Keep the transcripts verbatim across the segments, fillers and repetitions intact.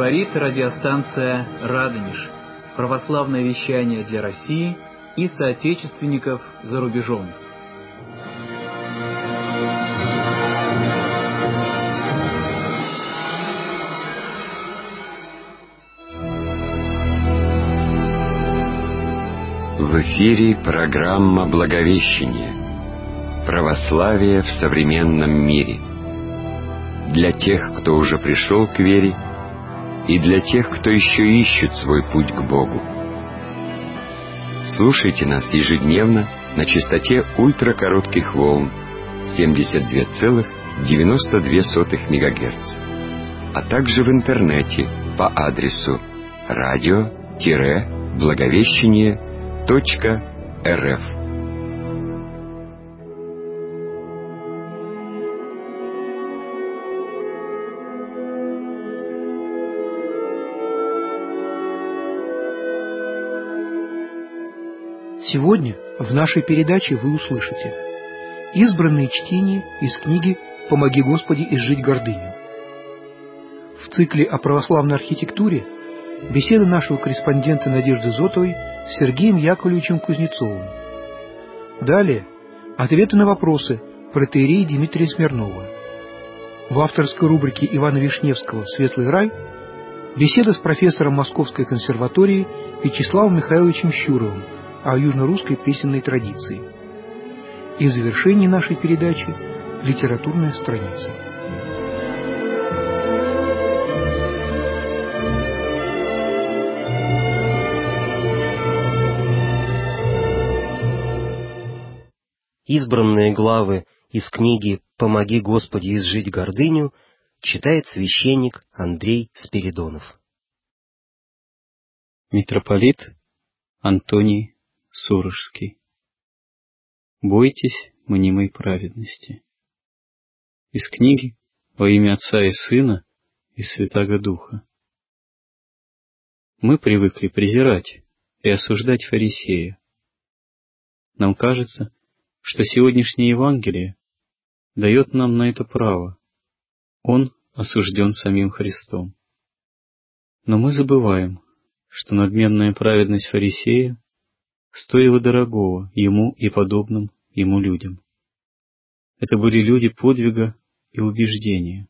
Говорит радиостанция «Радонеж». Православное вещание для России и соотечественников за рубежом. В эфире программа «Благовещение. Православие в современном мире». Для тех, кто уже пришел к вере, и для тех, кто еще ищет свой путь к Богу. Слушайте нас ежедневно на частоте ультракоротких волн семьдесят два целых девяносто две сотых мегагерца, а также в интернете по адресу радио-благовещение точка эр эф. Сегодня в нашей передаче вы услышите избранные чтения из книги «Помоги, Господи, изжить гордыню». В цикле о православной архитектуре беседа нашего корреспондента Надежды Зотовой с Сергеем Яковлевичем Кузнецовым. Далее ответы на вопросы протоиерея Дмитрия Смирнова. В авторской рубрике Ивана Вишневского «Светлый рай» беседа с профессором Московской консерватории Вячеславом Михайловичем Щуровым о южно-русской песенной традиции. И в завершении нашей передачи литературная страница. Избранные главы из книги «Помоги, Господи, изжить гордыню» читает священник Андрей Спиридонов. Митрополит Антоний Сурожский. Бойтесь мнимой праведности. Из книги «Во имя Отца и Сына и Святаго Духа». Мы привыкли презирать и осуждать фарисея. Нам кажется, что сегодняшнее Евангелие дает нам на это право. Он осужден самим Христом. Но мы забываем, что надменная праведность фарисея стоило дорогого ему и подобным ему людям. Это были люди подвига и убеждения.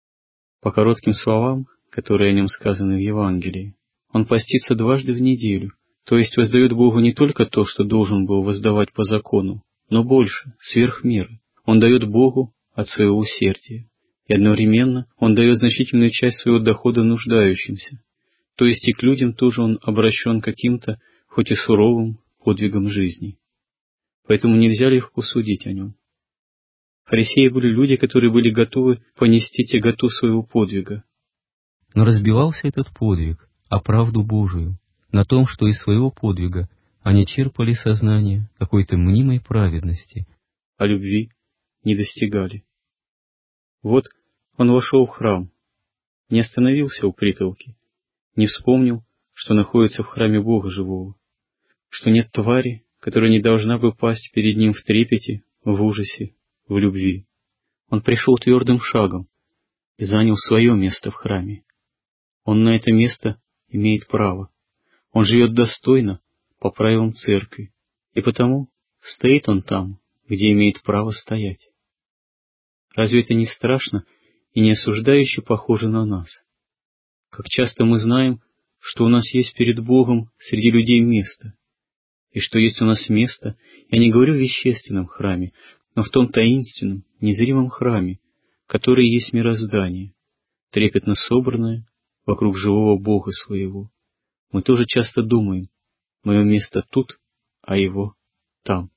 По коротким словам, которые о нем сказаны в Евангелии, он постится дважды в неделю, то есть воздает Богу не только то, что должен был воздавать по закону, но больше, сверх меры. Он дает Богу от своего усердия, и одновременно он дает значительную часть своего дохода нуждающимся, то есть и к людям тоже он обращен каким-то, хоть и суровым, подвигом жизни. Поэтому нельзя легко судить о нем. Фарисеи были люди, которые были готовы понести тяготу своего подвига. Но разбивался этот подвиг о правду Божию, на том, что из своего подвига они черпали сознание какой-то мнимой праведности, а любви не достигали. Вот он вошел в храм, не остановился у притолки, не вспомнил, что находится в храме Бога живого, что нет твари, которая не должна бы пасть перед ним в трепете, в ужасе, в любви. Он пришел твердым шагом и занял свое место в храме. Он на это место имеет право. Он живет достойно по правилам церкви, и потому стоит он там, где имеет право стоять. Разве это не страшно и не осуждающе похоже на нас? Как часто мы знаем, что у нас есть перед Богом среди людей место, и что есть у нас место, я не говорю в вещественном храме, но в том таинственном, незримом храме, который есть мироздание, трепетно собранное вокруг живого Бога своего. Мы тоже часто думаем, мое место тут, а его там.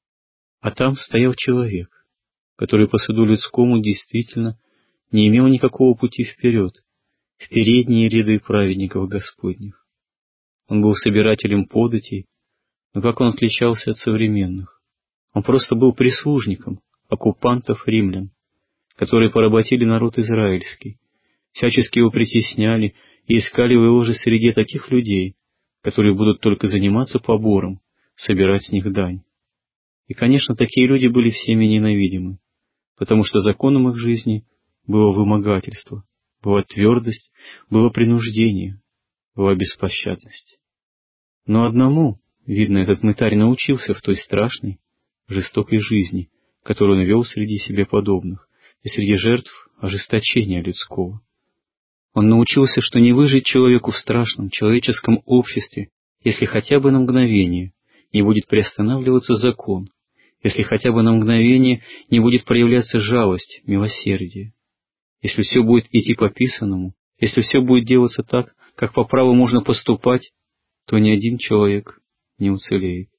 А там стоял человек, который по суду людскому действительно не имел никакого пути вперед, в передние ряды праведников Господних. Он был собирателем податей, но как он отличался от современных? Он просто был прислужником оккупантов римлян, которые поработили народ израильский, всячески его притесняли и искали в его же среде таких людей, которые будут только заниматься побором, собирать с них дань. И, конечно, такие люди были всеми ненавидимы, потому что законом их жизни было вымогательство, была твердость, было принуждение, была беспощадность. Но одному, видно, этот мытарь научился в той страшной, жестокой жизни, которую он вел среди себе подобных и среди жертв ожесточения людского. Он научился, что не выжить человеку в страшном человеческом обществе, если хотя бы на мгновение не будет приостанавливаться закон, если хотя бы на мгновение не будет проявляться жалость, милосердие, если все будет идти по писанному, если все будет делаться так, как по праву можно поступать, то ни один человек не уцелеет.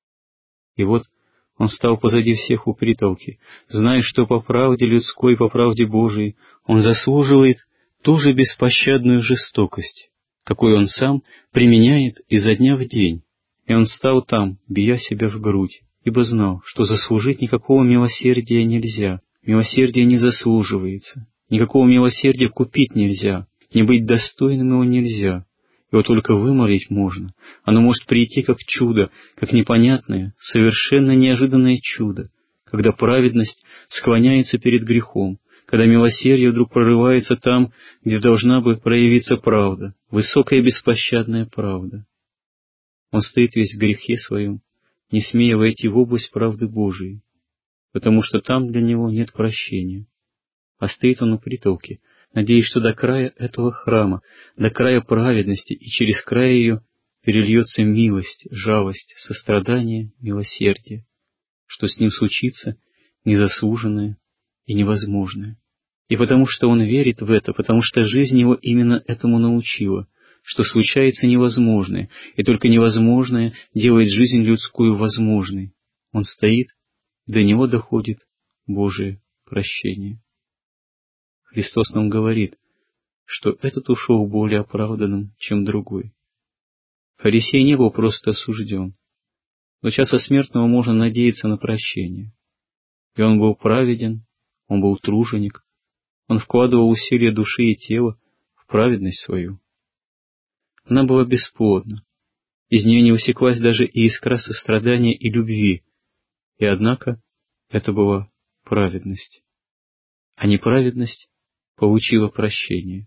И вот он стал позади всех у притолки, зная, что по правде людской, по правде Божией он заслуживает ту же беспощадную жестокость, какой он сам применяет изо дня в день. И он стал там, бия себя в грудь, ибо знал, что заслужить никакого милосердия нельзя, милосердие не заслуживается, никакого милосердия купить нельзя, не быть достойным его нельзя. Его только вымолить можно. Оно может прийти как чудо, как непонятное, совершенно неожиданное чудо, когда праведность склоняется перед грехом, когда милосердие вдруг прорывается там, где должна бы проявиться правда, высокая беспощадная правда. Он стоит весь в грехе своем, не смея войти в область правды Божией, потому что там для него нет прощения. А стоит он у притолки, надеясь, что до края этого храма, до края праведности и через край ее перельется милость, жалость, сострадание, милосердие, что с ним случится незаслуженное и невозможное. И потому что он верит в это, потому что жизнь его именно этому научила, что случается невозможное, и только невозможное делает жизнь людскую возможной. Он стоит, до него доходит Божие прощение. Христос нам говорит, что этот ушел более оправданным, чем другой. Фарисей не был просто осужден, но часа смертного можно надеяться на прощение. И он был праведен, он был труженик, он вкладывал усилия души и тела в праведность свою. Она была бесплодна, из нее не высеклась даже и искра сострадания и любви, и однако это была праведность. А неправедность получила прощение.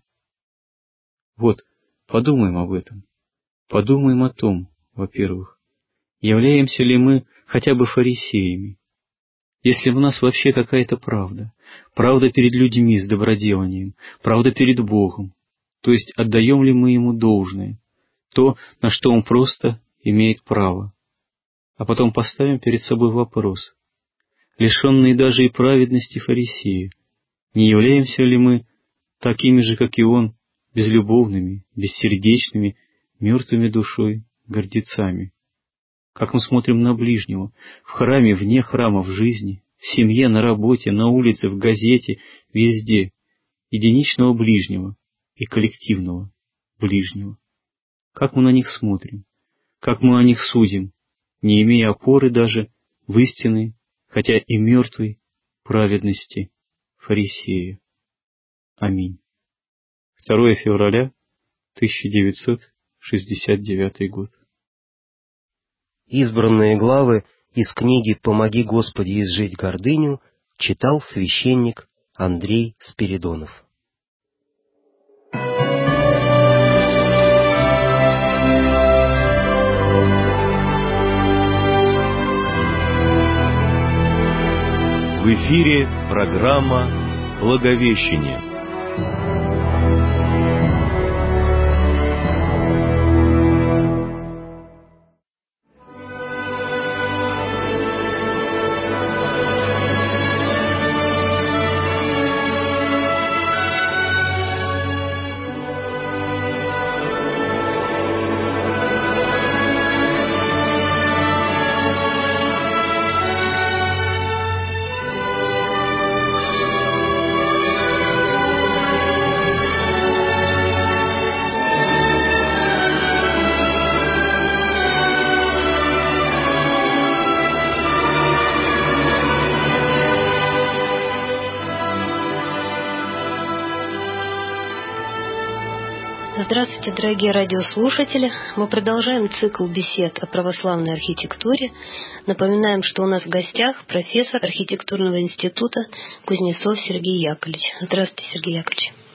Вот, подумаем об этом. Подумаем о том, во-первых, являемся ли мы хотя бы фарисеями, если в нас вообще какая-то правда, правда перед людьми с доброделанием, правда перед Богом, то есть отдаем ли мы Ему должное, то, на что Он просто имеет право. А потом поставим перед собой вопрос, лишенные даже и праведности фарисеи, не являемся ли мы такими же, как и он, безлюбовными, бессердечными, мертвыми душой гордецами? Как мы смотрим на ближнего, в храме, вне храма, в жизни, в семье, на работе, на улице, в газете, везде, единичного ближнего и коллективного ближнего. Как мы на них смотрим, как мы о них судим, не имея опоры даже в истинной, хотя и мертвой, праведности фарисея. Аминь. второе февраля тысяча девятьсот шестьдесят девятый год. Избранные главы из книги «Помоги, Господи, изжить гордыню» читал священник Андрей Спиридонов. В эфире программа «Благовещение». Здравствуйте, дорогие радиослушатели! Мы продолжаем цикл бесед о православной архитектуре. Напоминаем, что у нас в гостях профессор архитектурного института Кузнецов Сергей Яковлевич. Здравствуйте, Сергей Яковлевич.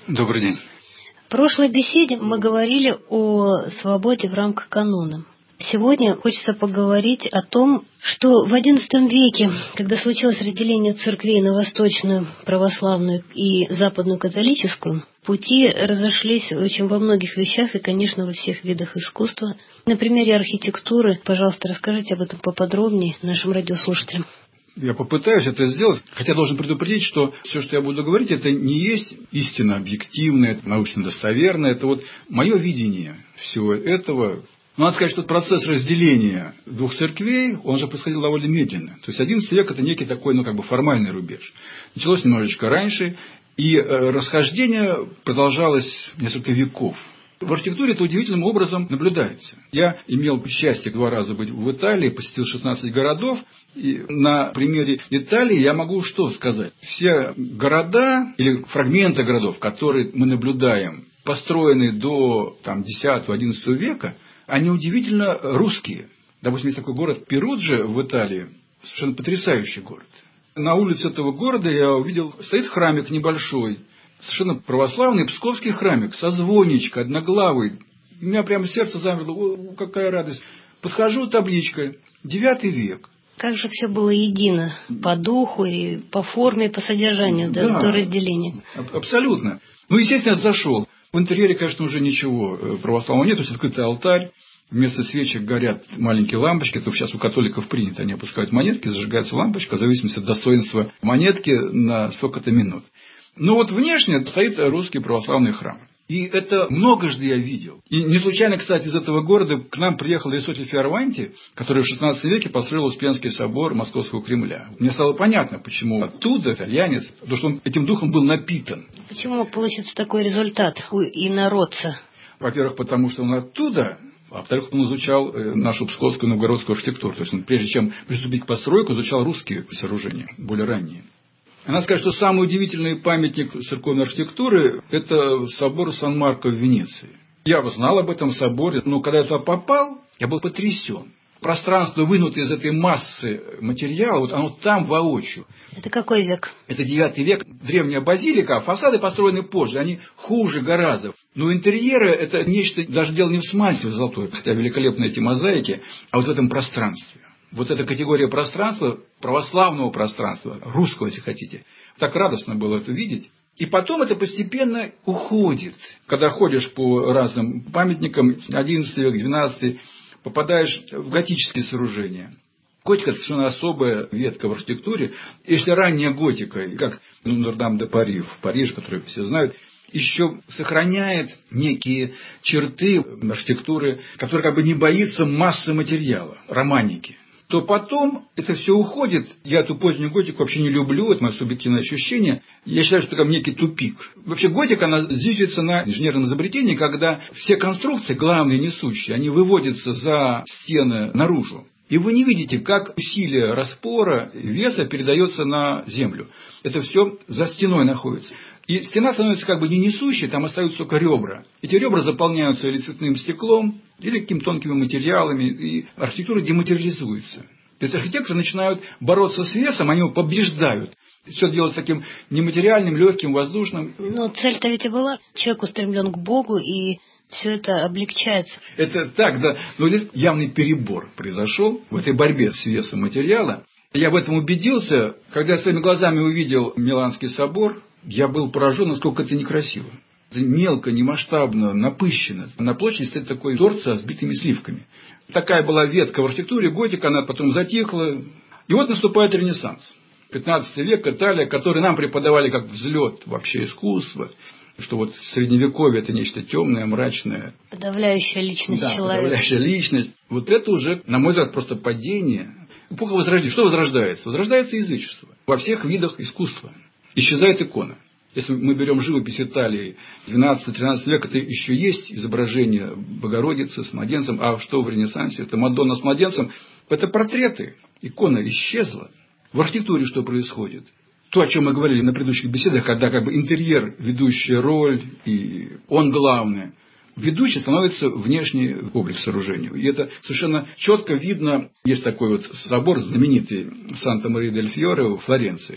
Добрый день. В прошлой беседе мы говорили о свободе в рамках канона. Сегодня хочется поговорить о том, что в одиннадцатом веке, когда случилось разделение церквей на восточную православную и западную католическую, пути разошлись очень во многих вещах и, конечно, во всех видах искусства. На примере архитектуры, пожалуйста, расскажите об этом поподробнее нашим радиослушателям. Я попытаюсь это сделать, хотя должен предупредить, что все, что я буду говорить, это не есть истина объективная, это научно достоверное, это вот мое видение всего этого. Но надо сказать, что процесс разделения двух церквей, он же происходил довольно медленно. То есть одиннадцатый век – это некий такой, ну, как бы формальный рубеж. Началось немножечко раньше, и расхождение продолжалось несколько веков. В архитектуре это удивительным образом наблюдается. Я имел счастье два раза быть в Италии, посетил шестнадцать городов. И на примере Италии я могу что сказать? Все города или фрагменты городов, которые мы наблюдаем, построены до там, десятого-одиннадцатого века, они удивительно русские. Допустим, есть такой город Перуджа в Италии, совершенно потрясающий город. На улице этого города я увидел, стоит храмик небольшой, совершенно православный псковский храмик, со звоничкой, одноглавый. У меня прямо сердце замерло, о, какая радость. Подхожу, табличка, девятый век. Как же все было едино по духу и по форме, и по содержанию да, до, до разделения. Абсолютно. Ну, естественно, я зашел. В интерьере, конечно, уже ничего православного нет. То есть открытый алтарь, вместо свечек горят маленькие лампочки. Это сейчас у католиков принято. Они опускают монетки, зажигается лампочка, в зависимости от достоинства монетки на столько-то минут. Но вот внешне стоит русский православный храм. И это многожды я видел. И не случайно, кстати, из этого города к нам приехал Аристотель Фиораванти, который в шестнадцатом веке построил Успенский собор Московского Кремля. Мне стало понятно, почему оттуда итальянец, потому что он этим духом был напитан. Почему мог получиться такой результат у инородца? Во-первых, потому что он оттуда, а во-вторых, он изучал нашу псковскую и новгородскую архитектуру. То есть он, прежде чем приступить к постройке, изучал русские сооружения, более ранние. Надо сказать, что самый удивительный памятник церковной архитектуры – это собор Сан-Марко в Венеции. Я знал об этом соборе, но когда я туда попал, я был потрясен. Пространство, вынутое из этой массы материала, вот оно там воочию. Это какой век? Это девятый век, древняя базилика, а фасады построены позже, они хуже гораздо. Но интерьеры – это нечто, даже дело не в смальте золотой, хотя великолепны эти мозаики, а вот в этом пространстве. Вот эта категория пространства, православного пространства, русского, если хотите. Так радостно было это видеть. И потом это постепенно уходит. Когда ходишь по разным памятникам, одиннадцатый век, двенадцатый, попадаешь в готические сооружения. Готика – это совершенно особая ветка в архитектуре. Если ранняя готика, как Нотр-Дам-де-Пари в Париже, которые все знают, еще сохраняет некие черты архитектуры, которая как бы не боится массы материала, романики, то потом это все уходит. Я эту позднюю готику вообще не люблю, это мое субъективное ощущение. Я считаю, что там некий тупик. Вообще готика, она зиждется на инженерном изобретении, когда все конструкции, главные несущие, они выводятся за стены наружу. И вы не видите, как усилие распора, веса передается на землю. Это все за стеной находится. И стена становится как бы не несущей, там остаются только ребра. Эти ребра заполняются или цветным стеклом, или какими-то тонкими материалами, и архитектура дематериализуется. То есть архитекторы начинают бороться с весом, они его побеждают. Все делать таким нематериальным, легким, воздушным. Но цель-то ведь и была. Человек устремлен к Богу, и все это облегчается. Это так, да. Но здесь явный перебор произошел в этой борьбе с весом материала. Я в этом убедился, когда я своими глазами увидел Миланский собор. Я был поражен, насколько это некрасиво. Это мелко, немасштабно, напыщенно. На площади стоит такой торт со сбитыми сливками. Такая была ветка в архитектуре, готика, она потом затихла. И вот наступает Ренессанс. пятнадцатый век, Италия, который нам преподавали как взлет вообще искусства. Что вот средневековье – это нечто темное, мрачное. Подавляющая личность да, человека. Подавляющая личность. Вот это уже, на мой взгляд, просто падение. Эпоха возрождения. Что возрождается? Возрождается язычество во всех видах искусства. Исчезает икона. Если мы берем живопись Италии двенадцатый-тринадцатый век, это еще есть изображение Богородицы с младенцем. А что в Ренессансе? Это Мадонна с младенцем. Это портреты. Икона исчезла. В архитектуре что происходит? То, о чем мы говорили на предыдущих беседах, когда как бы интерьер ведущая роль, и он главный. Ведущий становится внешний облик сооружению. И это совершенно четко видно. Есть такой вот собор знаменитый Санта-Мария-дель-Фьоре в Флоренции.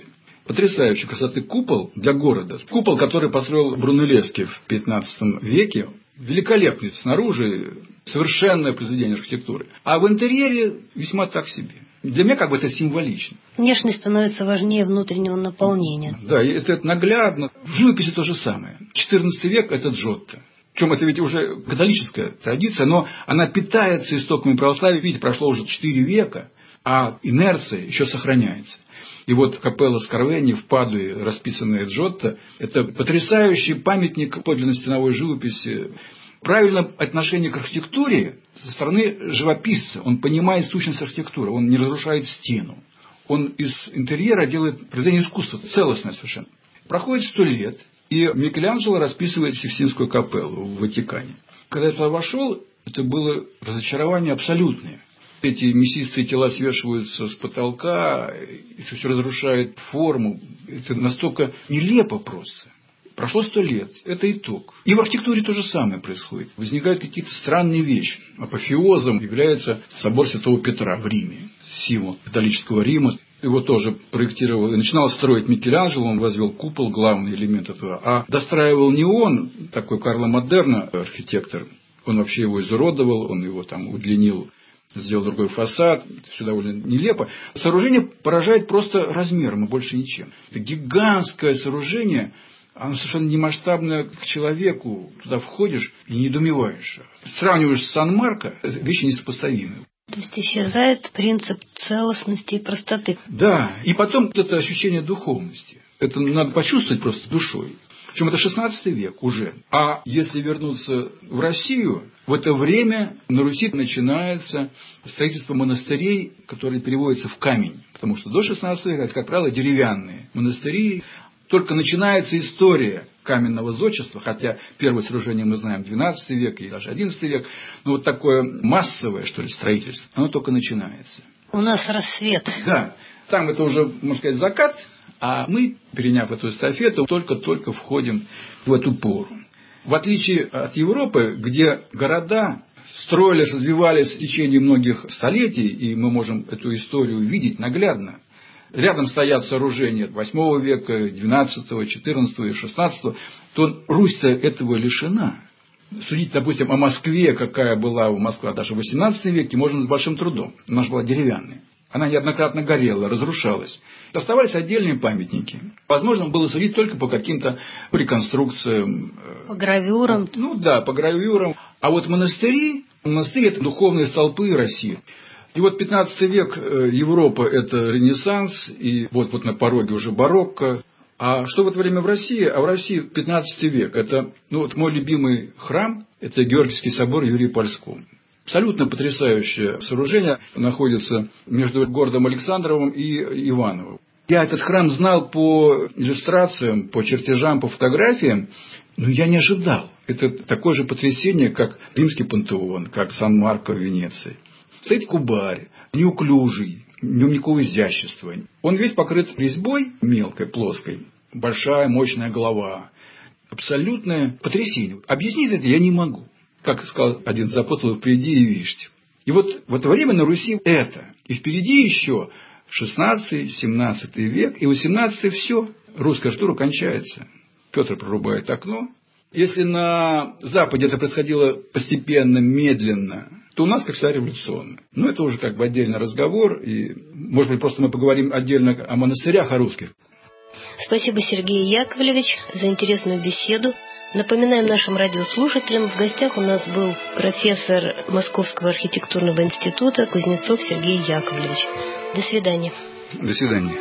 Потрясающей красоты купол для города. Купол, который построил Брунеллески в пятнадцатом веке. Великолепный снаружи, совершенное произведение архитектуры. А в интерьере весьма так себе. Для меня как бы это символично. Внешность становится важнее внутреннего наполнения. Да, и это, это наглядно. В живописи то же самое. четырнадцатый век – это Джотто. Причем это ведь уже католическая традиция, но она питается истоками православия. Видите, прошло уже четыре века, а инерция еще сохраняется. И вот капелла Скарвени в Падуе, расписанная Джотто, это потрясающий памятник подлинной стеновой живописи. Правильное отношение к архитектуре со стороны живописца. Он понимает сущность архитектуры, он не разрушает стену. Он из интерьера делает произведение искусства, целостное совершенно. Проходит сто лет, и Микеланджело расписывает Сикстинскую капеллу в Ватикане. Когда я туда вошел, это было разочарование абсолютное. Эти мясистые тела свешиваются с потолка, и все разрушает форму. Это настолько нелепо просто. Прошло сто лет. Это итог. И в архитектуре то же самое происходит. Возникают какие-то странные вещи. Апофеозом является собор Святого Петра в Риме. Символ католического Рима. Его тоже проектировал и начинал строить Микеланджело. Он возвел купол, главный элемент этого. А достраивал не он, такой Карло Модерно, архитектор. Он вообще его изуродовал, он его там удлинил, сделал другой фасад. Все довольно нелепо. Сооружение поражает просто размером и больше ничем. Это гигантское сооружение. Оно совершенно не масштабное к человеку. Туда входишь и недоумеваешь. Сравниваешь с Сан-Марко, вещи несопоставимые. То есть исчезает принцип целостности и простоты. Да, и потом это ощущение духовности. Это надо почувствовать просто душой. Причем это шестнадцатый век уже. А если вернуться в Россию, в это время на Руси начинается строительство монастырей, которые переводятся в камень. Потому что до шестнадцатого века это, как правило, деревянные монастыри. Только начинается история каменного зодчества, хотя первое сооружение мы знаем двенадцатый век и даже одиннадцатый век, но вот такое массовое, что ли, строительство, оно только начинается. У нас рассвет. Да, там это уже, можно сказать, закат, а мы, переняв эту эстафету, только-только входим в эту пору. В отличие от Европы, где города строились, развивались в течение многих столетий, и мы можем эту историю видеть наглядно. Рядом стоят сооружения восьмого века, двенадцатого, четырнадцатого и шестнадцатого, то Русь-то этого лишена. Судить, допустим, о Москве, какая была у Москвы даже в восемнадцатом веке, можно с большим трудом. Она же была деревянная. Она неоднократно горела, разрушалась. Оставались отдельные памятники. Возможно, было судить только по каким-то реконструкциям. По гравюрам. Ну да, по гравюрам. А вот монастыри, монастыри – это духовные столпы России. И вот пятнадцатый век, Европа – это Ренессанс, и вот, вот на пороге уже барокко. А что в это время в России? А в России пятнадцатый век – это ну, вот мой любимый храм, это Георгиевский собор Юрия Польского. Абсолютно потрясающее сооружение, находится между городом Александровым и Ивановым. Я этот храм знал по иллюстрациям, по чертежам, по фотографиям, но я не ожидал. Это такое же потрясение, как Римский пантеон, как Сан-Марко в Венеции. Стоит кубарь, неуклюжий, в нем никакого изящества. Он весь покрыт резьбой мелкой, плоской, большая, мощная голова. Абсолютное потрясение. Объяснить это я не могу. Как сказал один из апостолов, приди и видите. И вот в это время на Руси это. И впереди еще шестнадцатый, семнадцатый век и восемнадцатый все. Русская архитектура кончается. Петр прорубает окно. Если на Западе это происходило постепенно, медленно, то у нас, как всегда, революционно. Но это уже как бы отдельный разговор. И, может быть, просто мы поговорим отдельно о монастырях, о русских. Спасибо, Сергей Яковлевич, за интересную беседу. Напоминаем нашим радиослушателям, в гостях у нас был профессор Московского архитектурного института Кузнецов Сергей Яковлевич. До свидания. До свидания.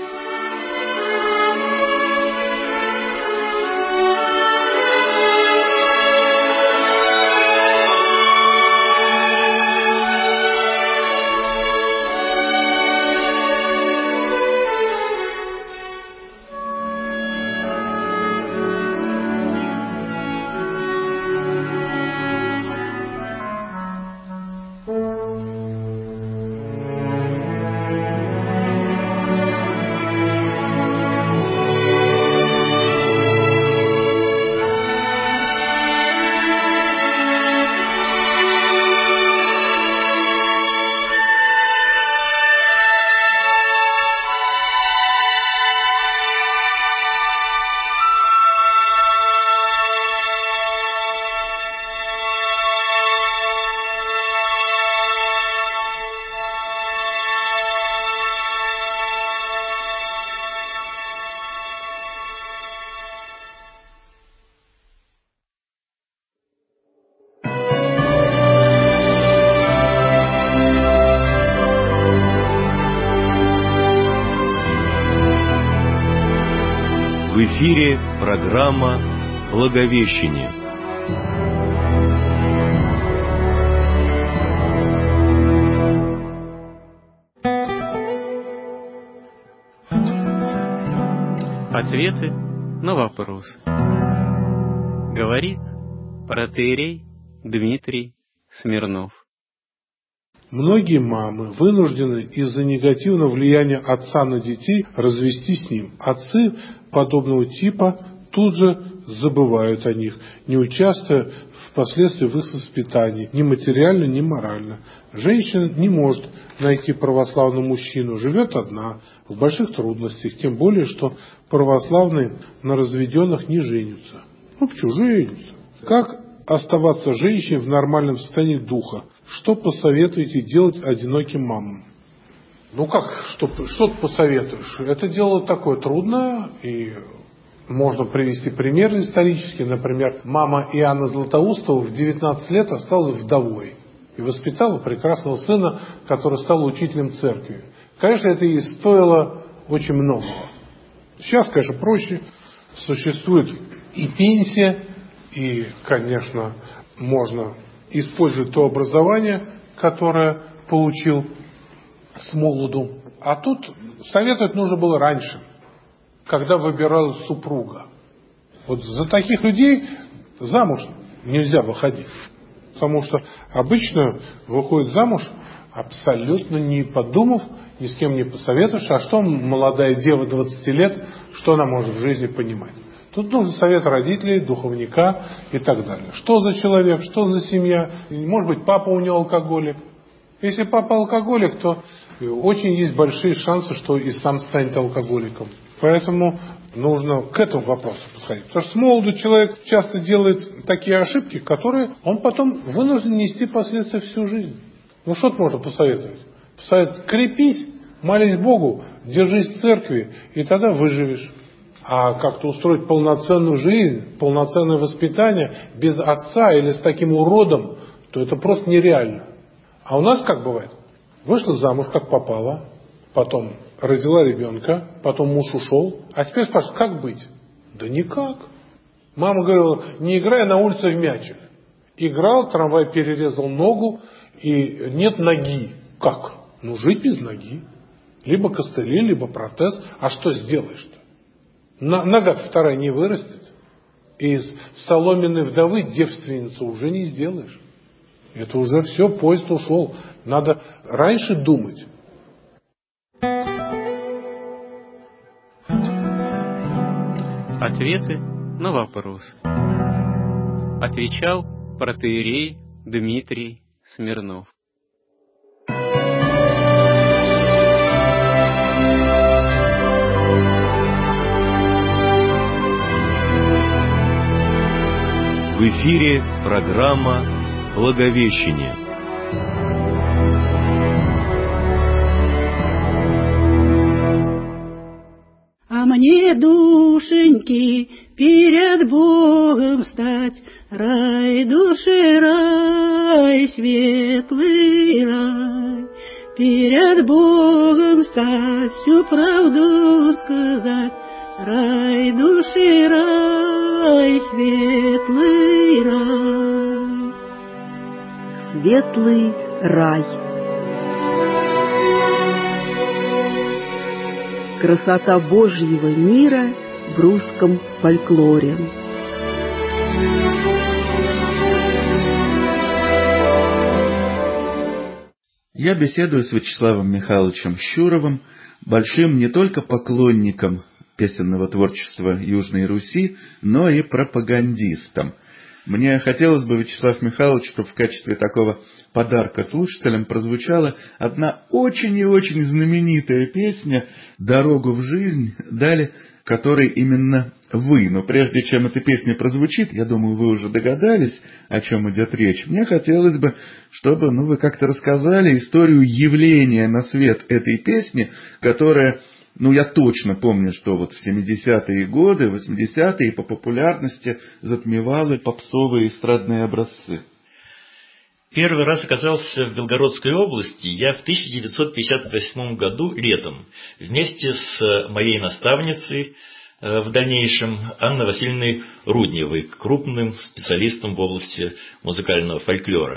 эфире программа «Благовещение». Ответы на вопросы. Говорит протоиерей Дмитрий Смирнов. Многие мамы вынуждены из-за негативного влияния отца на детей развестись с ним. Отцы подобного типа тут же забывают о них, не участвуя впоследствии в их воспитании, ни материально, ни морально. Женщина не может найти православного мужчину, живет одна, в больших трудностях, тем более, что православные на разведенных не женятся. Ну, почему женятся? Как оставаться женщиной в нормальном состоянии духа? Что посоветуете делать одиноким мамам? Ну как, что, что ты посоветуешь? Это дело такое трудное, и можно привести пример исторический. Например, мама Иоанна Златоустова в девятнадцать лет осталась вдовой и воспитала прекрасного сына, который стал учителем церкви. Конечно, это ей стоило очень многого. Сейчас, конечно, проще. Существует и пенсия, и, конечно, можно использовать то образование, которое получил с молоду. А тут советовать нужно было раньше, когда выбиралась супруга. Вот за таких людей замуж нельзя выходить. Потому что обычно выходит замуж, абсолютно не подумав, ни с кем не посоветовавшись, а что молодая дева двадцати лет, что она может в жизни понимать. Тут нужен совет родителей, духовника и так далее. Что за человек, что за семья. Может быть, папа у него алкоголик. Если папа алкоголик, то очень есть большие шансы, что и сам станет алкоголиком. Поэтому нужно к этому вопросу подходить. Потому что с молоду человек часто делает такие ошибки, которые он потом вынужден нести последствия всю жизнь. Ну что-то можно посоветовать. Посоветовать: крепись, молись Богу, держись в церкви, и тогда выживешь. А как-то устроить полноценную жизнь, полноценное воспитание без отца или с таким уродом, то это просто нереально. А у нас как бывает? Вышла замуж, как попало, потом родила ребенка, потом муж ушел, а теперь спрашивают, как быть? Да никак. Мама говорила, не играй на улице в мячик. Играл, трамвай перерезал ногу, и нет ноги. Как? Ну, жить без ноги. Либо костыли, либо протез. А что сделаешь-то? Нога-то вторая не вырастет. И из соломенной вдовы девственницу уже не сделаешь. Это уже все, поезд ушел. Надо раньше думать. Ответы на вопросы. Отвечал протоиерей Дмитрий Смирнов. В эфире программа «Благовещение». А мне, душеньки, перед Богом стать, рай души, рай, светлый рай. Перед Богом стать, всю правду сказать, рай души, рай, светлый рай. Светлый рай. Красота Божьего мира в русском фольклоре. Я беседую с Вячеславом Михайловичем Щуровым, большим не только поклонником песенного творчества Южной Руси, но и пропагандистом. Мне хотелось бы, Вячеслав Михайлович, чтобы в качестве такого подарка слушателям прозвучала одна очень и очень знаменитая песня «Дорогу в жизнь» дали, которой именно вы. Но прежде чем эта песня прозвучит, я думаю, вы уже догадались, о чем идет речь. Мне хотелось бы, чтобы ну, вы как-то рассказали историю явления на свет этой песни, которая... Ну, я точно помню, что вот в семидесятые годы, восьмидесятые по популярности затмевала попсовые эстрадные образцы. Первый раз оказался в Белгородской области я в тысяча девятьсот пятьдесят восьмом году летом вместе с моей наставницей в дальнейшем Анны Васильевны Рудневой, крупным специалистом в области музыкального фольклора.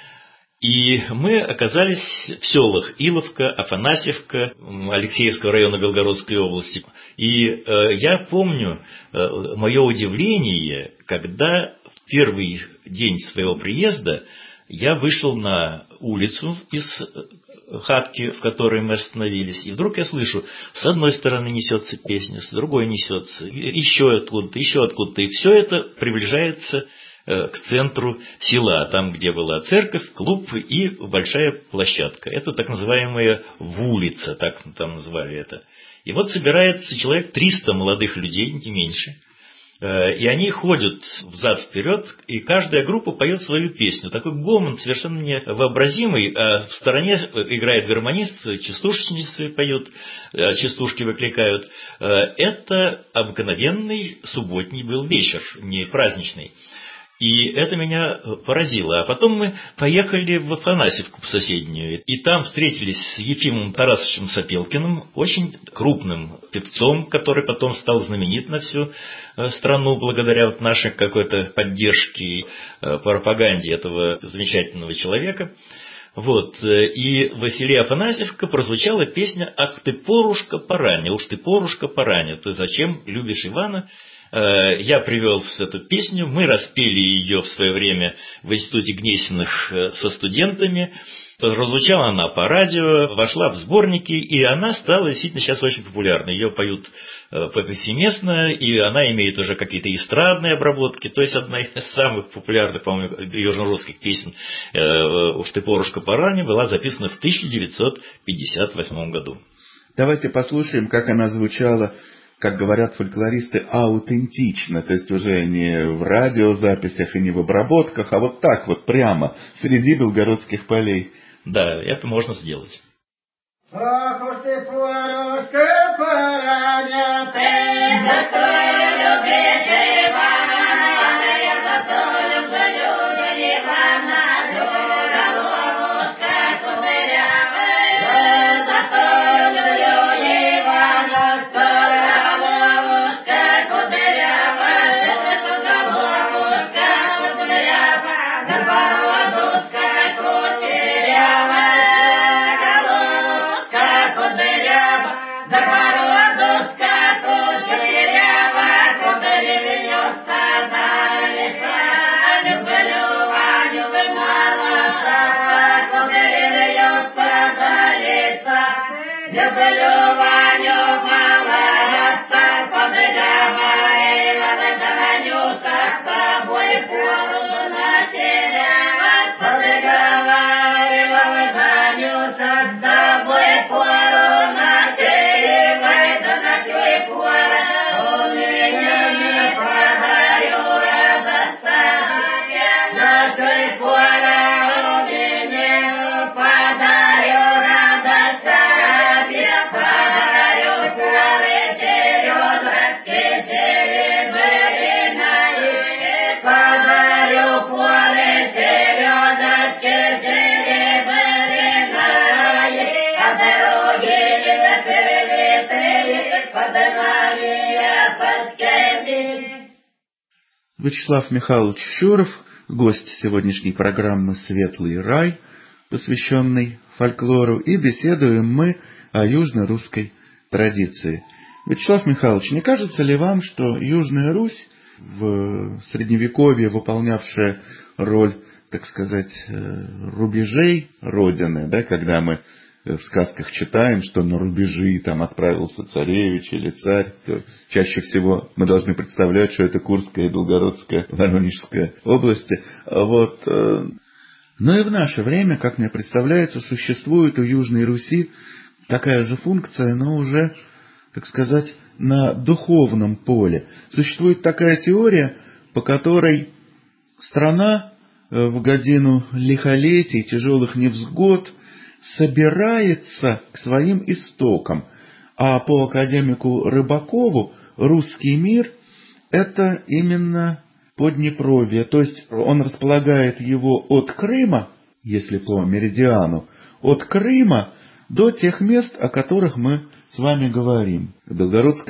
И мы оказались в селах Иловка, Афанасьевка, Алексеевского района Белгородской области. И э, я помню э, мое удивление, когда в первый день своего приезда я вышел на улицу из хатки, в которой мы остановились, и вдруг я слышу, с одной стороны несется песня, с другой несется, еще откуда-то, еще откуда-то, и все это приближается к центру села, там, где была церковь, клуб и большая площадка. Это так называемая вулица, так там назвали это. И вот собирается человек триста молодых людей, не меньше, и они ходят взад-вперед, и каждая группа поет свою песню. Такой гомон совершенно невообразимый, а в стороне играет гармонист, частушницы поют, частушки выкликают. Это обыкновенный субботний был вечер, не праздничный. И это меня поразило. А потом мы поехали в Афанасьевку соседнюю. И там встретились с Ефимом Тарасовичем Сапелкиным, очень крупным певцом, который потом стал знаменит на всю страну благодаря вот нашей какой-то поддержке и пропаганде этого замечательного человека. Вот. И в селе Афанасьевка прозвучала песня «Ах ты, порушка, поране, уж ты, порушка, поране, ты зачем любишь Ивана?» Я привел эту песню, мы распели ее в свое время в институте Гнесиных со студентами. Прозвучала она по радио, вошла в сборники, и она стала действительно сейчас очень популярной. Ее поют повсеместно, и она имеет уже какие-то эстрадные обработки. То есть одна из самых популярных, по-моему, южно-русских песен «Уж ты, порушка, поране» была записана в тысяча девятьсот пятьдесят восьмом году. Давайте послушаем, как она звучала, как говорят фольклористы, аутентично, то есть уже не в радиозаписях и не в обработках, а вот так вот прямо среди белгородских полей. Да, это можно сделать. Ах уж ты, порушка, поране, ты за то любишь Ивана, я за то люблю Ивана, дура, ловушка кудрявая, за то люблю Ивана, дура, ловушка кудрявая, ловушка кудрявая, на бородушка кучерявая. Вячеслав Михайлович Щуров, гость сегодняшней программы «Светлый рай», посвященной фольклору, и беседуем мы о южно-русской традиции. Вячеслав Михайлович, не кажется ли вам, что Южная Русь, в Средневековье выполнявшая роль, так сказать, рубежей Родины, да, когда мы в сказках читаем, что на рубежи там отправился царевич или царь, то чаще всего мы должны представлять, что это Курская, Белгородская, Воронежская области. Вот. Но и в наше время, как мне представляется, существует у Южной Руси такая же функция, но уже, так сказать, на духовном поле. Существует такая теория, по которой страна в годину лихолетий, тяжелых невзгод собирается к своим истокам. А по академику Рыбакову русский мир – это именно Поднепровье. То есть он располагает его от Крыма, если по меридиану, от Крыма до тех мест, о которых мы с вами говорим. Белгородская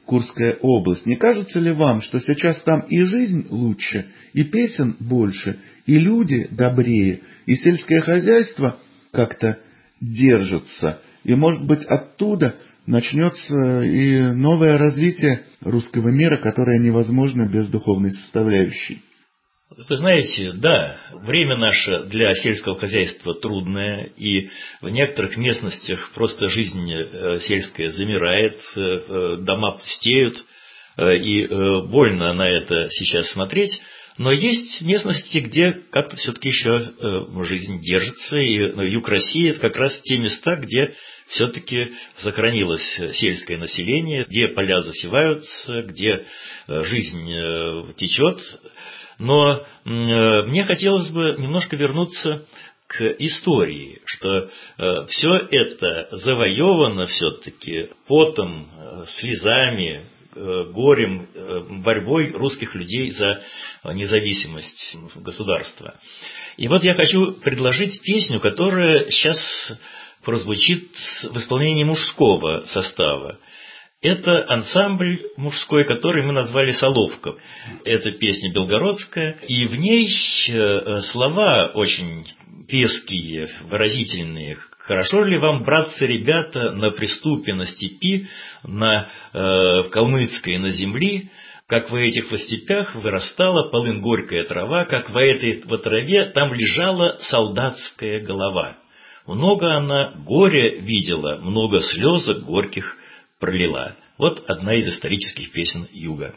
Курская область. Не кажется ли вам, что сейчас там и жизнь лучше, и песен больше, и люди добрее, и сельское хозяйство как-то держится, и, может быть, оттуда начнется и новое развитие русского мира, которое невозможно без духовной составляющей? Вы знаете, да, время наше для сельского хозяйства трудное, и в некоторых местностях просто жизнь сельская замирает, дома пустеют, и больно на это сейчас смотреть. Но есть местности, где как-то все-таки еще жизнь держится, и юг России – это как раз те места, где все-таки сохранилось сельское население, где поля засеваются, где жизнь течет. Но мне хотелось бы немножко вернуться к истории, что все это завоевано все-таки потом, слезами, горем, борьбой русских людей за независимость государства. И вот я хочу предложить песню, которая сейчас прозвучит в исполнении мужского состава. Это ансамбль мужской, который мы назвали «Соловка». Это песня белгородская, и в ней слова очень пеские, выразительные. «Хорошо ли вам, братцы, ребята, на приступе, на степи, на э, калмыцкой, на земли, как в этих во степях вырастала полын горькая трава, как в этой во траве там лежала солдатская голова. Много она горя видела, много слезок горьких пролила». Вот одна из исторических песен Юга.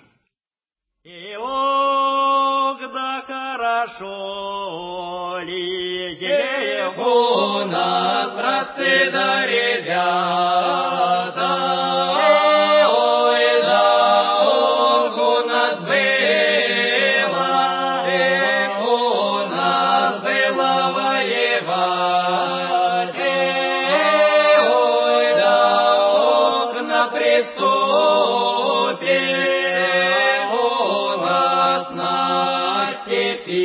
И ох, да хорошо ли у нас, братцы да ребята, ой, да ох, у нас было, эх, у нас было воевать, ой, да ох, на приступе у нас на степи.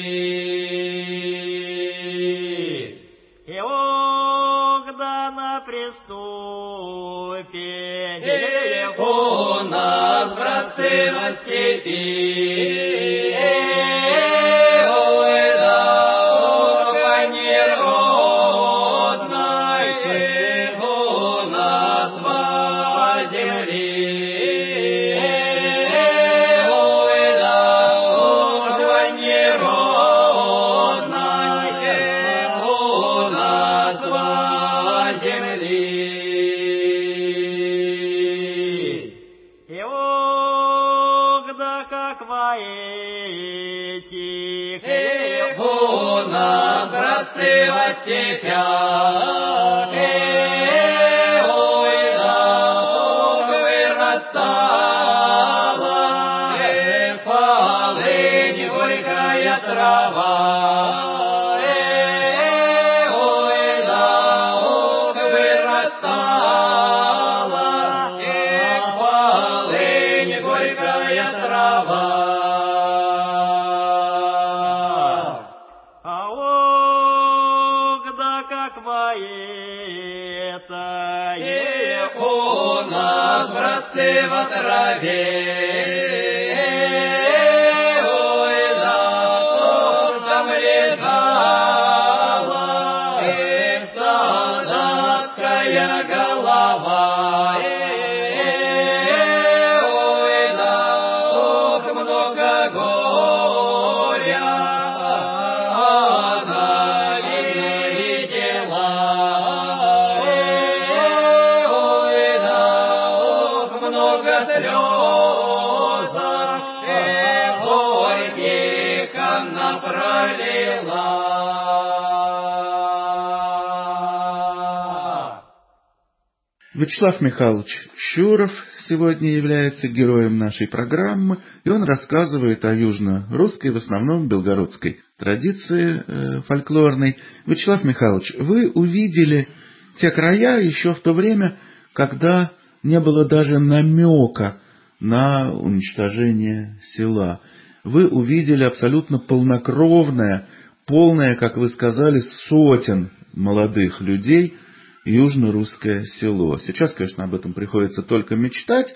И ох, да на приступе у нас, братцы, на степи. Ой, да ох, неродной у нас во земли. Ой, да ох, неродной у нас во земли. И ох, да как во этих у нас, братцы, во степях, ой, да ох, вырастала полынь горькая трава. Ой, да ох, вырастала полынь горькая трава. А ох, да как во этой у нас, братцы, во траве. Ой, да ох, там лежала эх, солдатская голова. Ой, да ох, много горя она видела. Ой, да ох, много слез горьких она пролила. Вячеслав Михайлович Щуров сегодня является героем нашей программы, и он рассказывает о южно-русской, в основном белгородской традиции э, фольклорной. Вячеслав Михайлович, вы увидели те края еще в то время, когда не было даже намека на уничтожение села. Вы увидели абсолютно полнокровное, полное, как вы сказали, сотен молодых людей южно-русское село. Сейчас, конечно, об этом приходится только мечтать,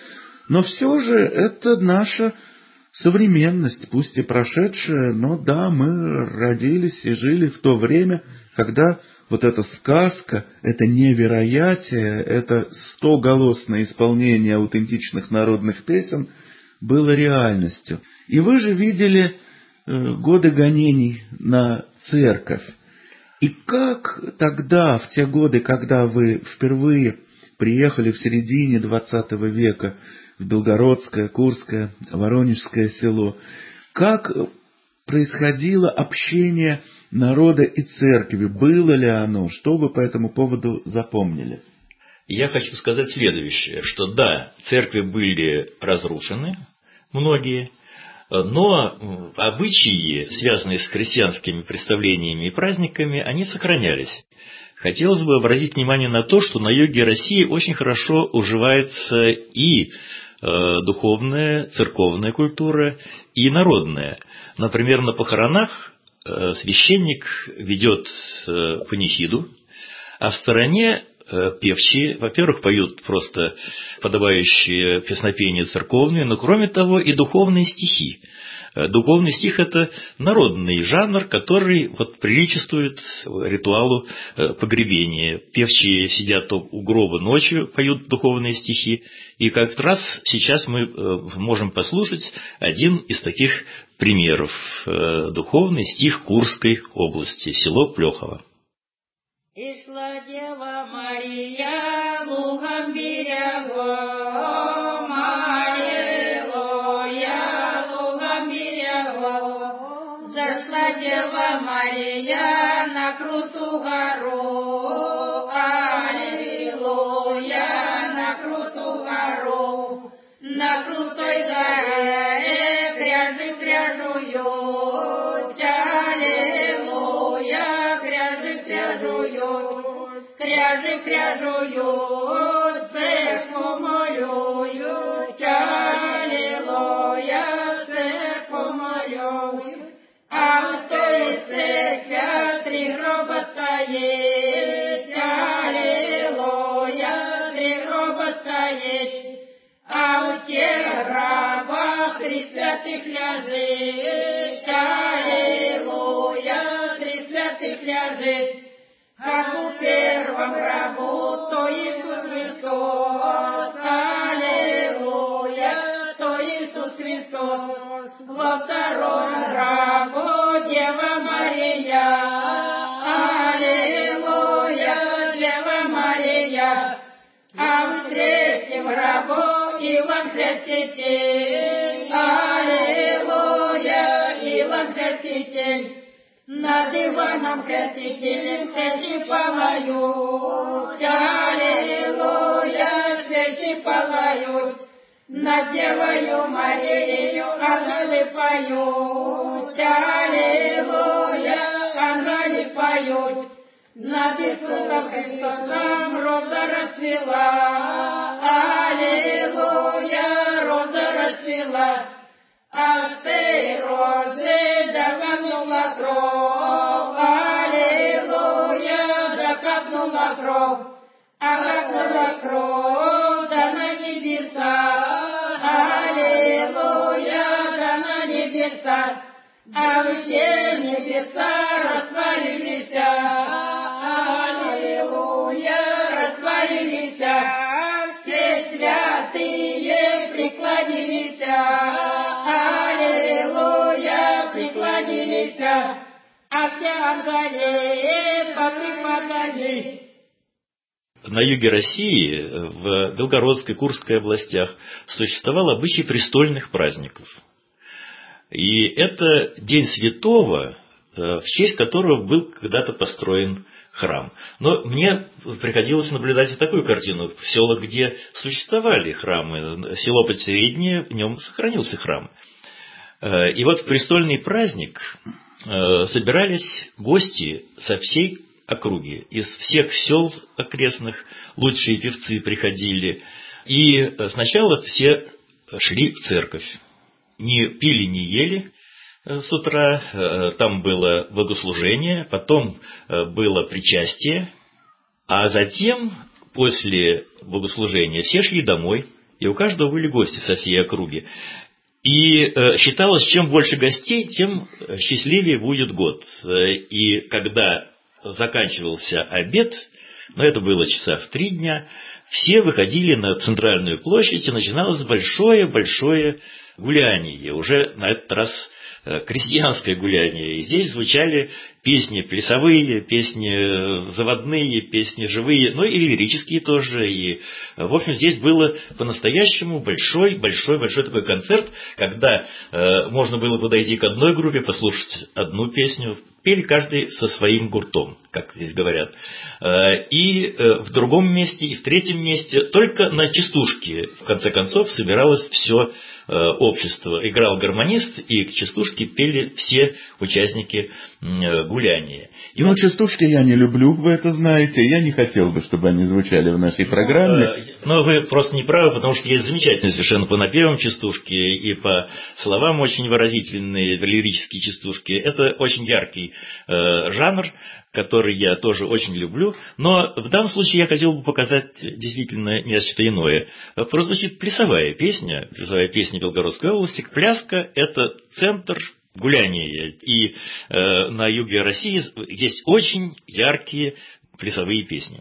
Но все же это наша современность, пусть и прошедшая, но да, мы родились и жили в то время, когда вот эта сказка, это невероятие, это стоголосное исполнение аутентичных народных песен было реальностью. И вы же видели э, годы гонений на церковь. И как тогда, в те годы, когда вы впервые приехали в середине двадцатого века в Белгородское, Курское, Воронежское село, как происходило общение народа и церкви? Было ли оно? Что вы по этому поводу запомнили? Я хочу сказать следующее, что да, церкви были разрушены, многие, но обычаи, связанные с христианскими представлениями и праздниками, они сохранялись. Хотелось бы обратить внимание на то, что на юге России очень хорошо уживается и э, духовная, церковная культура, и народная. Например, на похоронах э, священник ведет э, панихиду, а в стороне э, певчие, во-первых, поют просто подобающие песнопения церковные, но кроме того и духовные стихи. Духовный стих – это народный жанр, который вот приличествует ритуалу погребения. Певчие сидят у гроба ночью, поют духовные стихи. И как раз сейчас мы можем послушать один из таких примеров. Духовный стих Курской области, село Плехово. И шла Дева Мария лугом берегом, аллилуйя, лугом берегом. Зашла Дева Мария на крутую гору, аллилуйя, на крутую гору. На крутой горе кряжи кряжуют, аллилуйя, кряжи кряжуют, кряжи кряжуют, церковь молюют, аллилуйя, церковь молюют. А в той церкви три гроба стоит, аллилуйя, три гроба стоит. А у тех гробах три святых лежит, аллилуйя, три святых лежит. Как у первом гробу, то Иисус Христос, аллилуйя, то Иисус Христос. Во втором гробу Дева Мария, аллилуйя, Дева Мария. А в третьем гробу Иван Креститель, аллилуйя, Иван Креститель. Над Иваном Крестителем свечи пылают, аллилуйя, свечи пылают. Над Девою Марию ангелы поют, аллилуйя, ангелы поют. Над Иисусом Христом роза расцвела, аллилуйя, роза расцвела. А в той розе закапнула кровь, аллилуйя, закапнула кровь. А капнула кровь, да на небеса, аллилуйя, да на небеса. А все небеса распалились, аллилуйя, распалились. Все святые преклонились, аллилуйя, преклонились. А все ангелы поприпадали. На юге России, в Белгородской, Курской областях, существовал обычай престольных праздников. И это День Святого, в честь которого был когда-то построен храм. Но мне приходилось наблюдать и такую картину. В селах, где существовали храмы, село Подсереднее, в нем сохранился храм. И вот в престольный праздник собирались гости со всей округи, из всех сел окрестных, лучшие певцы приходили. И сначала все шли в церковь. Не пили, не ели с утра, там было богослужение, потом было причастие, а затем, после богослужения, все шли домой, и у каждого были гости со всей округи. И э, считалось, чем больше гостей, тем счастливее будет год. И когда заканчивался обед, но это было часа в три дня, все выходили на центральную площадь, и начиналось большое-большое гуляние, уже на этот раз крестьянское гуляние. И здесь звучали песни плясовые, песни заводные, песни живые, но и лирические тоже. И, в общем, здесь было по-настоящему большой-большой-большой такой концерт, когда э, можно было подойти к одной группе, послушать одну песню, пели каждый со своим гуртом, как здесь говорят. Э, и э, в другом месте, и в третьем месте только на частушке, в конце концов, собиралось все общество. Играл гармонист, и к частушке пели все участники гуляния. И ну, вот... частушки я не люблю, вы это знаете. Я не хотел бы, чтобы они звучали в нашей программе. Но вы просто не правы, потому что есть замечательные совершенно по напевам частушки и по словам очень выразительные лирические частушки. Это очень яркий э, жанр, который я тоже очень люблю, но в данном случае я хотел бы показать действительно нечто иное. Прозвучит плясовая песня, плясовая песня Белгородской области. Пляска – это центр гуляния, и э, на юге России есть очень яркие плясовые песни.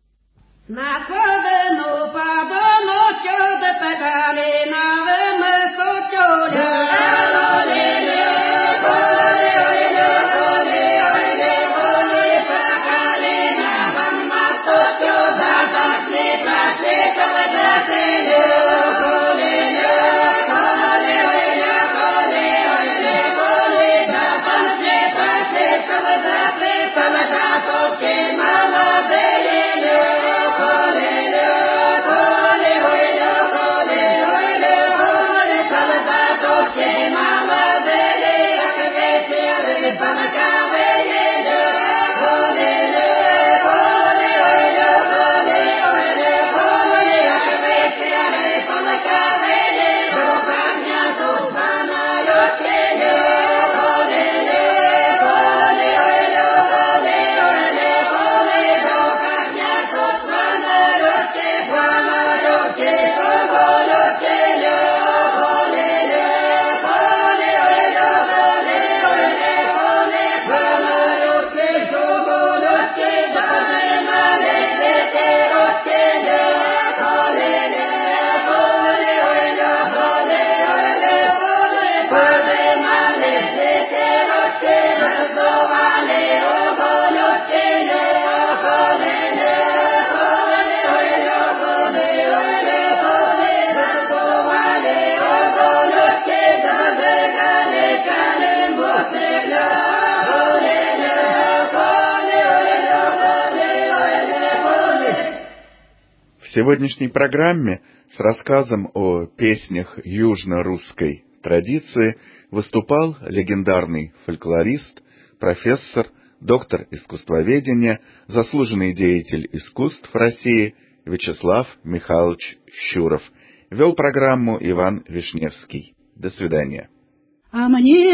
В сегодняшней программе с рассказом о песнях южно-русской традиции выступал легендарный фольклорист, профессор, доктор искусствоведения, заслуженный деятель искусств России Вячеслав Михайлович Щуров. Вел программу Иван Вишневский. До свидания. А мне,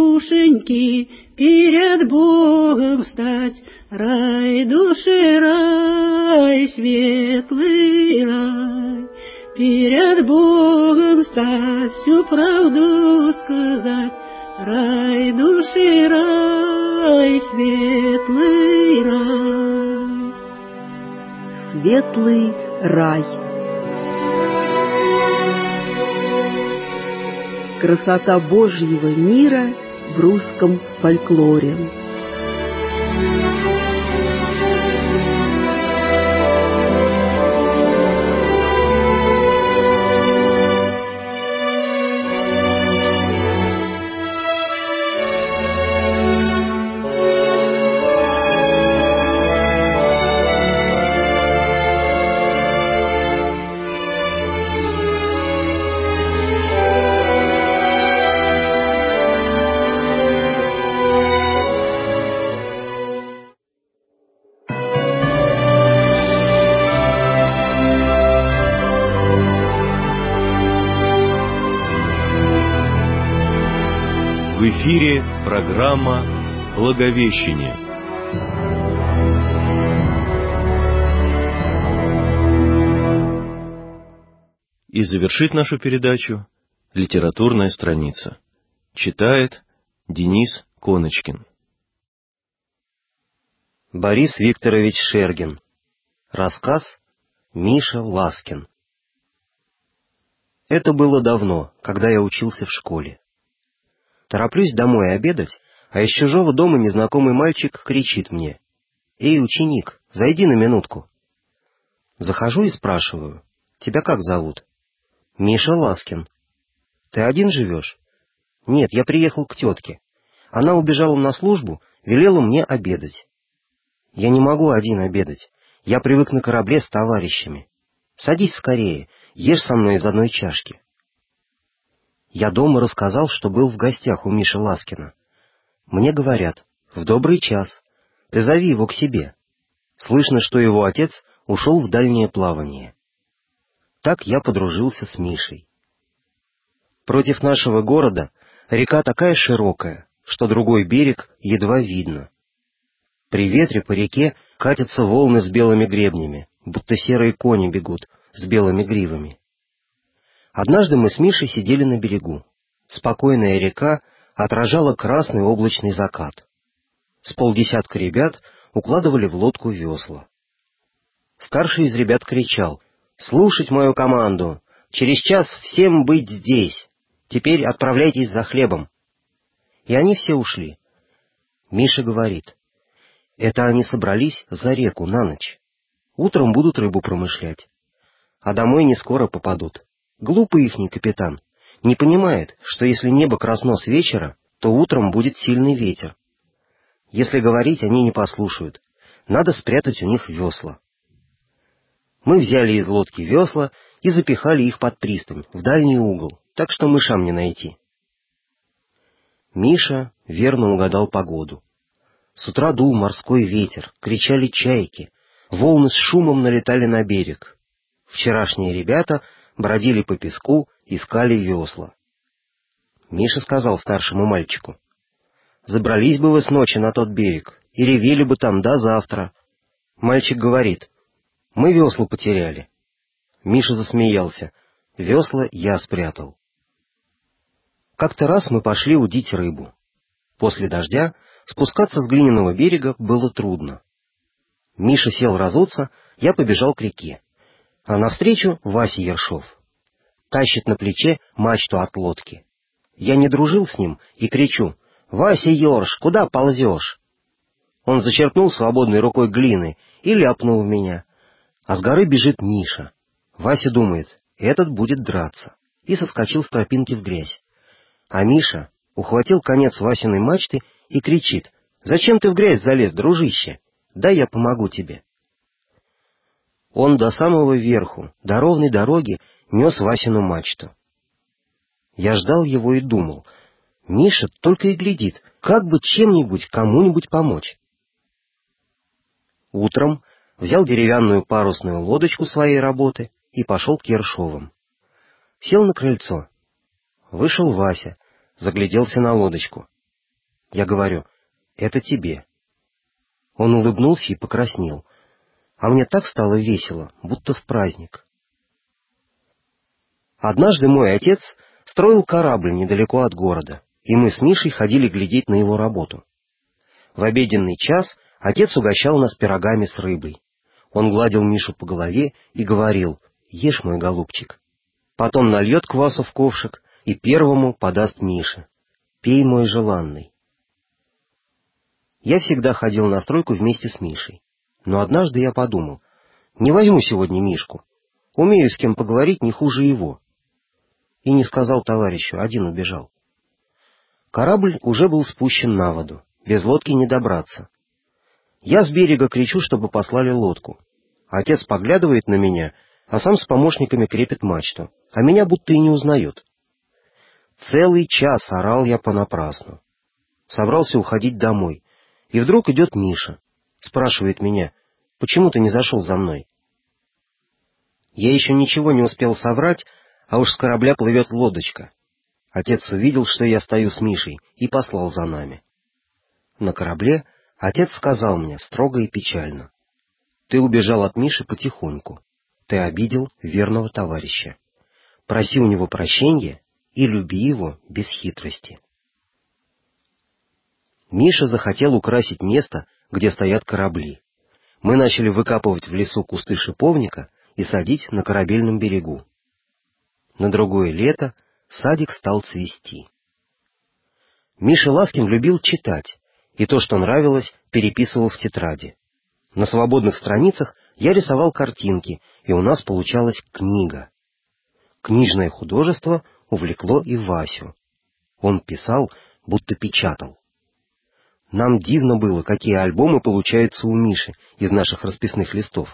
душеньки, перед Богом стать, рай души, рай, светлый рай. Перед Богом стать, всю правду сказать, рай души, рай, светлый рай. Светлый рай. Красота Божьего мира в русском фольклоре. В эфире программа «Благовещение». И завершит нашу передачу литературная страница. Читает Денис Коночкин. Борис Викторович Шергин. Рассказ Миша Ласкин. Это было давно, когда я учился в школе. Тороплюсь домой обедать, а из чужого дома незнакомый мальчик кричит мне: «Эй, ученик, зайди на минутку». Захожу и спрашиваю: «Тебя как зовут?» «Миша Ласкин». «Ты один живешь?» «Нет, я приехал к тетке. Она убежала на службу, велела мне обедать». «Я не могу один обедать. Я привык на корабле с товарищами. Садись скорее, ешь со мной из одной чашки». Я дома рассказал, что был в гостях у Миши Ласкина. Мне говорят: «В добрый час. Ты зови его к себе». Слышно, что его отец ушел в дальнее плавание. Так я подружился с Мишей. Против нашего города река такая широкая, что другой берег едва видно. При ветре по реке катятся волны с белыми гребнями, будто серые кони бегут с белыми гривами. Однажды мы с Мишей сидели на берегу. Спокойная река отражала красный облачный закат. С полдесятка ребят укладывали в лодку весла. Старший из ребят кричал: «Слушать мою команду! Через час всем быть здесь! Теперь отправляйтесь за хлебом!» И они все ушли. Миша говорит: «Это они собрались за реку на ночь. Утром будут рыбу промышлять, а домой не скоро попадут. Глупый ихний капитан. Не понимает, что если небо красно с вечера, то утром будет сильный ветер. Если говорить, они не послушают. Надо спрятать у них весла». Мы взяли из лодки весла и запихали их под пристань, в дальний угол, так что мышам не найти. Миша верно угадал погоду. С утра дул морской ветер, кричали чайки, волны с шумом налетали на берег. Вчерашние ребята бродили по песку, искали весла. Миша сказал старшему мальчику: «Забрались бы вы с ночи на тот берег и ревели бы там до завтра». Мальчик говорит: «Мы весла потеряли». Миша засмеялся: «Весла я спрятал». Как-то раз мы пошли удить рыбу. После дождя спускаться с глиняного берега было трудно. Миша сел разуться, я побежал к реке. А навстречу Вася Ершов. Тащит на плече мачту от лодки. Я не дружил с ним и кричу: «Вася Ерш, куда ползешь?» Он зачерпнул свободной рукой глины и ляпнул в меня. А с горы бежит Миша. Вася думает: этот будет драться, и соскочил с тропинки в грязь. А Миша ухватил конец Васиной мачты и кричит: «Зачем ты в грязь залез, дружище? Дай я помогу тебе». Он до самого верху, до ровной дороги, нес Васину мачту. Я ждал его и думал: Миша только и глядит, как бы чем-нибудь кому-нибудь помочь. Утром взял деревянную парусную лодочку своей работы и пошел к Ершовым. Сел на крыльцо. Вышел Вася, загляделся на лодочку. Я говорю: «Это тебе». Он улыбнулся и покраснел, а мне так стало весело, будто в праздник. Однажды мой отец строил корабль недалеко от города, и мы с Мишей ходили глядеть на его работу. В обеденный час отец угощал нас пирогами с рыбой. Он гладил Мишу по голове и говорил: «Ешь, мой голубчик». Потом нальет квасу в ковшик и первому подаст Мише: «Пей, мой желанный». Я всегда ходил на стройку вместе с Мишей, но однажды я подумал: не возьму сегодня Мишку, умею с кем поговорить не хуже его. И не сказал товарищу, один убежал. Корабль уже был спущен на воду, без лодки не добраться. Я с берега кричу, чтобы послали лодку. Отец поглядывает на меня, а сам с помощниками крепит мачту, а меня будто и не узнает. Целый час орал я понапрасну. Собрался уходить домой, и вдруг идет Миша, спрашивает меня: «Почему ты не зашел за мной?» Я еще ничего не успел соврать, а уж с корабля плывет лодочка. Отец увидел, что я стою с Мишей, и послал за нами. На корабле отец сказал мне строго и печально: «Ты убежал от Миши потихоньку. Ты обидел верного товарища. проси у него прощения и люби его без хитрости. Миша захотел украсить место, где стоят корабли. Мы начали выкапывать в лесу кусты шиповника и садить на корабельном берегу. На другое лето садик стал цвести. Миша Ласкин любил читать, и то, что нравилось, переписывал в тетради. На свободных страницах я рисовал картинки, и у нас получалась книга. Книжное художество увлекло и Васю. Он писал, будто печатал. Нам дивно было, какие альбомы получаются у Миши из наших расписных листов.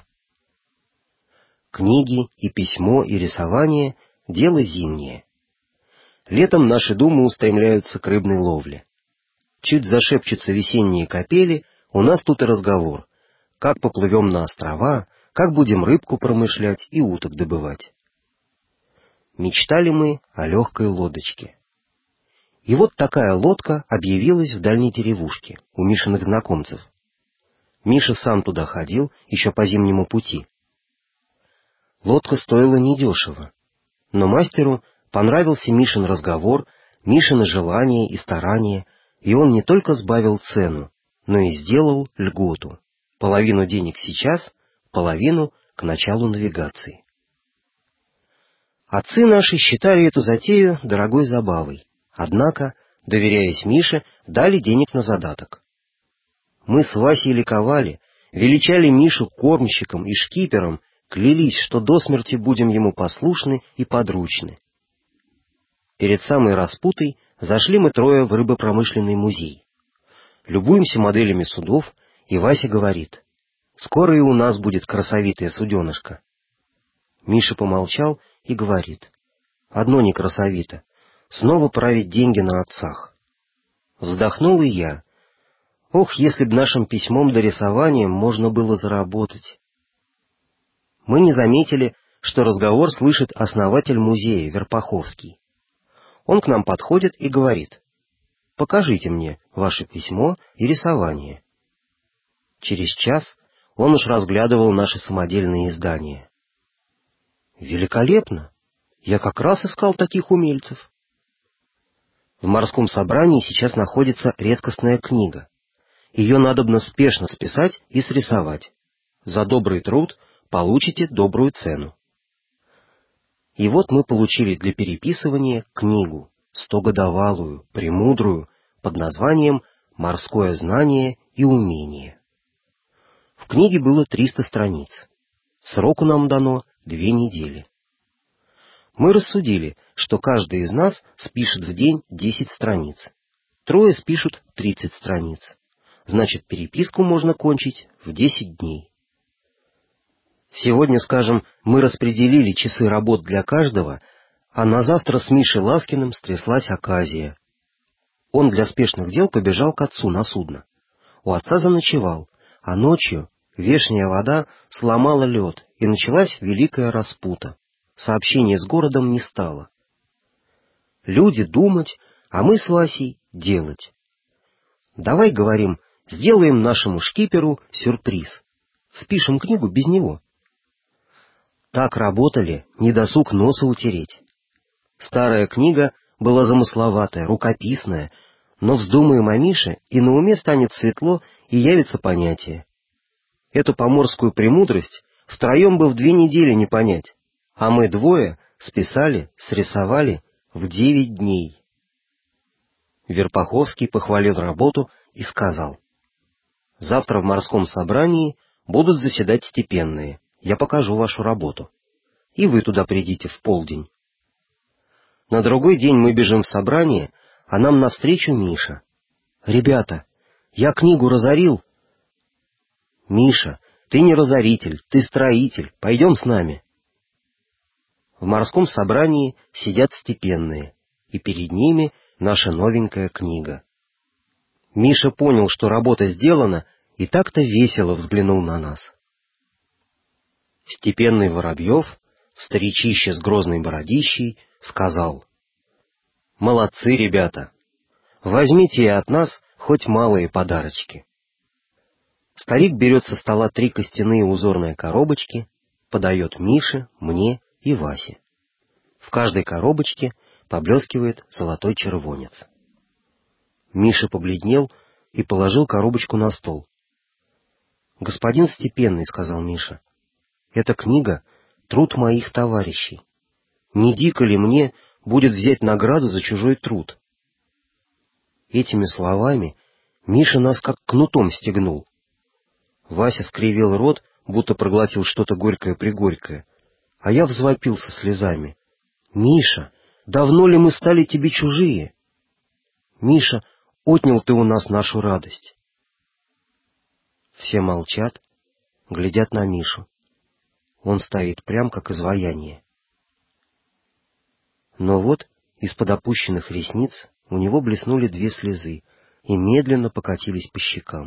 Книги и письмо и рисование — дело зимнее. Летом наши думы устремляются к рыбной ловле. Чуть зашепчутся весенние капели, у нас тут и разговор. Как поплывем на острова, как будем рыбку промышлять и уток добывать. Мечтали мы о легкой лодочке. И вот такая лодка объявилась в дальней деревушке, у Мишиных знакомцев. Миша сам туда ходил, еще по зимнему пути. Лодка стоила недешево, но мастеру понравился Мишин разговор, Мишины желания и старания, и он не только сбавил цену, но и сделал льготу. Половину денег сейчас, половину к началу навигации. Отцы наши считали эту затею дорогой забавой. Однако, доверяясь Мише, дали денег на задаток. Мы с Васей ликовали, величали Мишу кормщиком и шкипером, клялись, что до смерти будем ему послушны и подручны. Перед самой распутой зашли мы трое в рыбопромышленный музей. Любуемся моделями судов, и Вася говорит: «Скоро и у нас будет красовитое суденышко». Миша помолчал и говорит: «Одно не красовито. Снова править деньги на отцах». Вздохнул и я. Ох, если б нашим письмом да рисованием можно было заработать. Мы не заметили, что разговор слышит основатель музея Верпаховский. Он к нам подходит и говорит: «Покажите мне ваше письмо и рисование». Через час он уж разглядывал наши самодельные издания. «Великолепно! Я как раз искал таких умельцев». В морском собрании сейчас находится редкостная книга. Ее надобно спешно списать и срисовать. За добрый труд получите добрую цену. И вот мы получили для переписывания книгу, стогодовалую, премудрую, под названием «Морское знание и умение». В книге было триста страниц. Сроку нам дано две недели. Мы рассудили, что каждый из нас спишет в день десять страниц. Трое спишут тридцать страниц. Значит, переписку можно кончить в десять дней. Сегодня, скажем, мы распределили часы работ для каждого, а на завтра с Мишей Ласкиным стряслась оказия. Он для спешных дел побежал к отцу на судно. У отца заночевал, а ночью вешняя вода сломала лед, и началась великая распута. Сообщение с городом не стало. Люди думать, а мы с Васей делать. Давай, говорим, сделаем нашему шкиперу сюрприз. Спишем книгу без него. Так работали, не досуг носа утереть. Старая книга была замысловатая, рукописная, но вздумаем о Мише, и на уме станет светло, и явится понятие. Эту поморскую премудрость втроем бы в две недели не понять. А мы двое списали, срисовали в девять дней. Верпаховский похвалил работу и сказал: «Завтра в морском собрании будут заседать степенные. Я покажу вашу работу. И вы туда придите в полдень». На другой день мы бежим в собрание, а нам навстречу Миша. «Ребята, я книгу разорил». «Миша, ты не разоритель, ты строитель. Пойдем с нами». В морском собрании сидят степенные, и перед ними наша новенькая книга. Миша понял, что работа сделана, и так-то весело взглянул на нас. Степенный Воробьев, старичище с грозной бородищей, сказал: «Молодцы, ребята! Возьмите и от нас хоть малые подарочки». Старик берет со стола три костяные узорные коробочки, подает Мише, мне и Васе. В каждой коробочке поблескивает золотой червонец. Миша побледнел и положил коробочку на стол. «Господин Степенный, — сказал Миша, — эта книга — труд моих товарищей. Не дико ли мне будет взять награду за чужой труд?» Этими словами Миша нас как кнутом стегнул. Вася скривил рот, будто проглотил что-то горькое-пригорькое, а я взвопил со слезами: «Миша, давно ли мы стали тебе чужие? Миша, отнял ты у нас нашу радость». Все молчат, глядят на Мишу. Он стоит прям как изваяние. Но вот из-под опущенных ресниц у него блеснули две слезы и медленно покатились по щекам.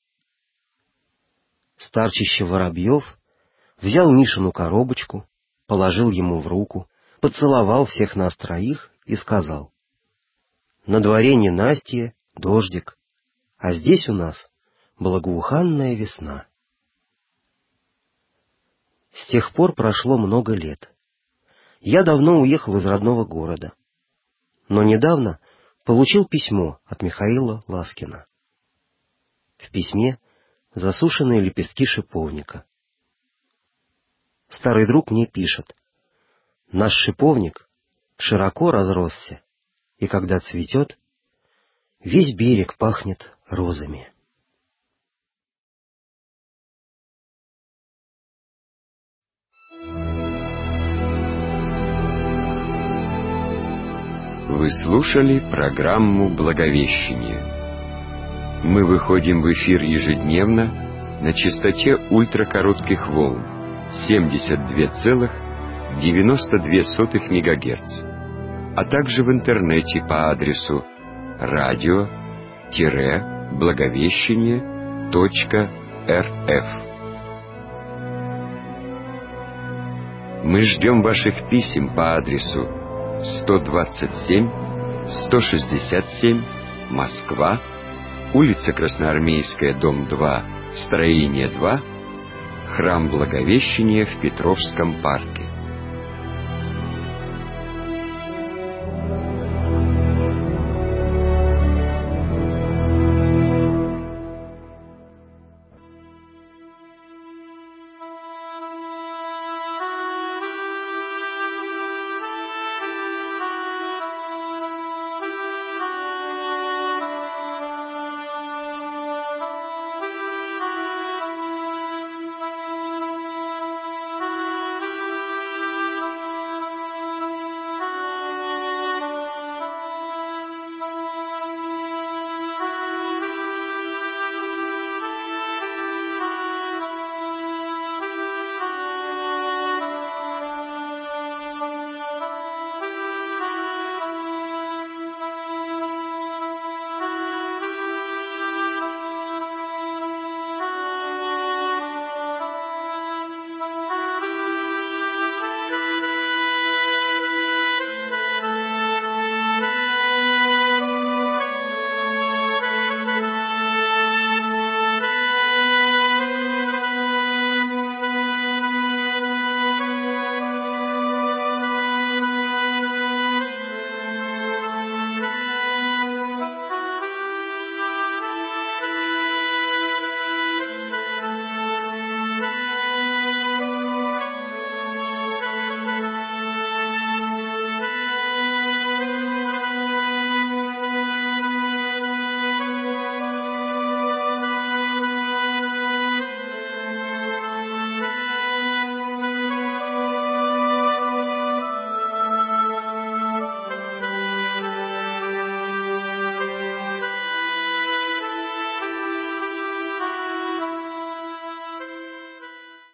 Старчище Воробьев взял Мишину коробочку, положил ему в руку, поцеловал всех нас троих и сказал: «На дворе ненастье, дождик, а здесь у нас благоуханная весна». С тех пор прошло много лет. Я давно уехал из родного города, но недавно получил письмо от Михаила Ласкина. В письме засушенные лепестки шиповника. Старый друг мне пишет: «Наш шиповник широко разросся, и когда цветет, весь берег пахнет розами». Вы слушали программу «Благовещение». Мы выходим в эфир ежедневно на частоте ультракоротких волн семьдесят два целых девяносто две сотых мегагерц, а также в интернете по адресу радио-благовещение точка рф. Мы ждем ваших писем по адресу сто двадцать семь сто шестьдесят семь, Москва, улица Красноармейская, дом два, строение два, храм Благовещения в Петровском парке.